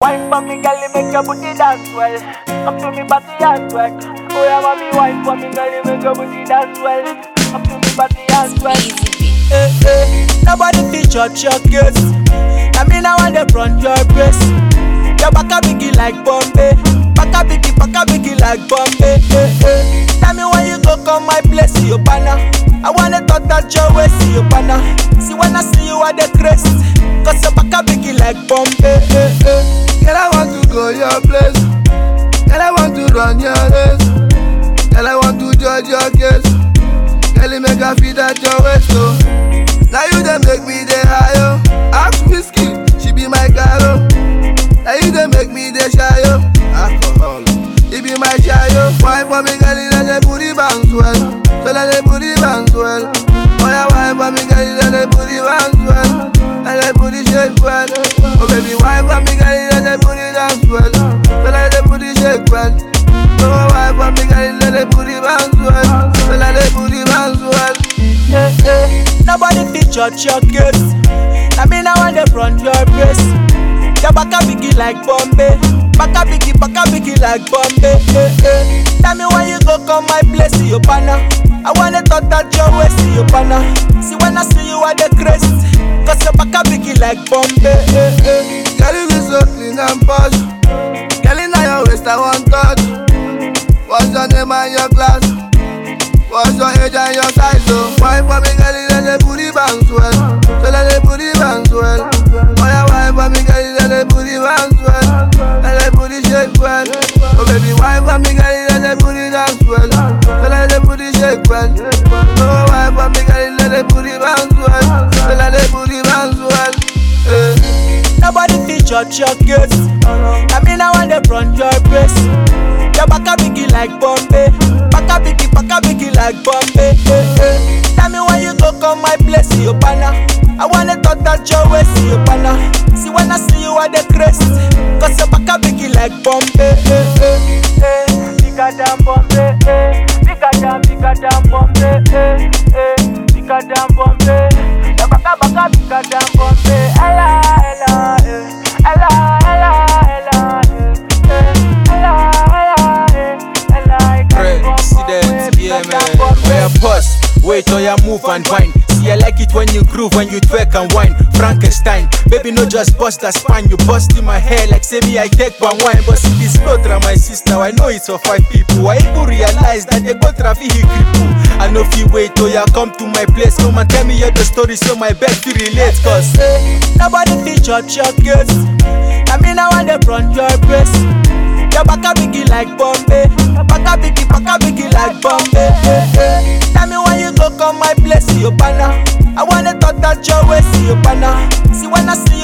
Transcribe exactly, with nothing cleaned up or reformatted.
wine for me, girl, you make your booty dance well. Come to me, body and twerk. Oh yeah, mommy, wine for me, girl, you make your booty dance well. Come to me, body and twerk. Hey, hey, nobody fit judge your case. I mean, I want to front your brace. Your back a biggie like Bombay. Back a biggie, back a biggie like Bombay. Hey, hey. Tell me when you go come my place, see your banner. I wanna talk that your way, see your banner. See when I see you at the crest, cause your back a biggie like Bombay. Hey, hey. Girl, I want to go your place. Girl, I want to run your race. Girl, I want to judge your case. Girl, you make her feel that your waist, so now you done make me the higher. Ask Whiskey, she be my caro. Now you done make me the shyo. Alcohol, he be my shyo. Wine for me, girl, let the booty bounce well. So let the booty bounce well. Oh yeah, wine for me, girl, let the booty bounce well. Let the booty shake well. Oh baby, wine for me, girl, let the booty dance well. So let the booty shake well. Oh wine for me, girl, let the booty bounce well. So let the booty bounce well. Hey, hey. Nobody fit judge your case. I mean, I want to front your brace. Your back a biggie like Bombay. Back a biggie, back a biggie like Bombay. Hey, hey. Tell me when you go come my place, see your banner. I wanna talk that your way, see your banner. See when I see you at the crest, cause your back a biggie like Bombay. Hey, hey. Girl, you be so clean and posh. Girl, in your waist I want touch. What's your name and your class? What's your age and your size? So wine for me, girl, let the booty bounce well. So let the booty bounce well. Oh yeah, wine for me, girl, let the booty bounce well. Let the booty shake well. Oh baby, wine for me, girl, let the booty dance well. So let the booty shake well. Oh wine for me, girl, let the booty bounce well. So let the booty bounce well. Hey. Nobody fit judge your case. I mean, I want to front your brace. Your back a biggie like Bombay. Back a biggie, back a biggie like Bombay. Hey, hey. Tell me when you go come my place, see your banner. I wanna talk that your way, see your banner. See when I see you at the crest, cause your back a biggie like Bombay. Hey, hey. Hey, bigger than Bombay. Hey, bigger than, bigger than Bombay. Hey, hey, bigger than Bombay. Your back a, back a bigger than Bombay. Ella, ella, eh. Ella, ella, ella, eh. Ella, ella, eh. Ella, I can't go President, yeah man. Where pause, wait or you move and wine. See I like it when you groove, when you twerk and wine. Frankenstein, baby no just bust that spine. You bust in my hair like say me I take one wine. But see this flotra my sister, I know it's for five people. I even realize that they go traffic cripple. I know if you wait till you come to my place, come and tell me your the story so my bed to relate. Cause hey, nobody fit judge your case. I mean I want to front your brace. Your back a biggie like Bombay. Back a biggie, back a biggie like Bombay. Hey, hey. Tell me when you go come my place, see your banner. I wanna talk that your way, see your banner. See when I see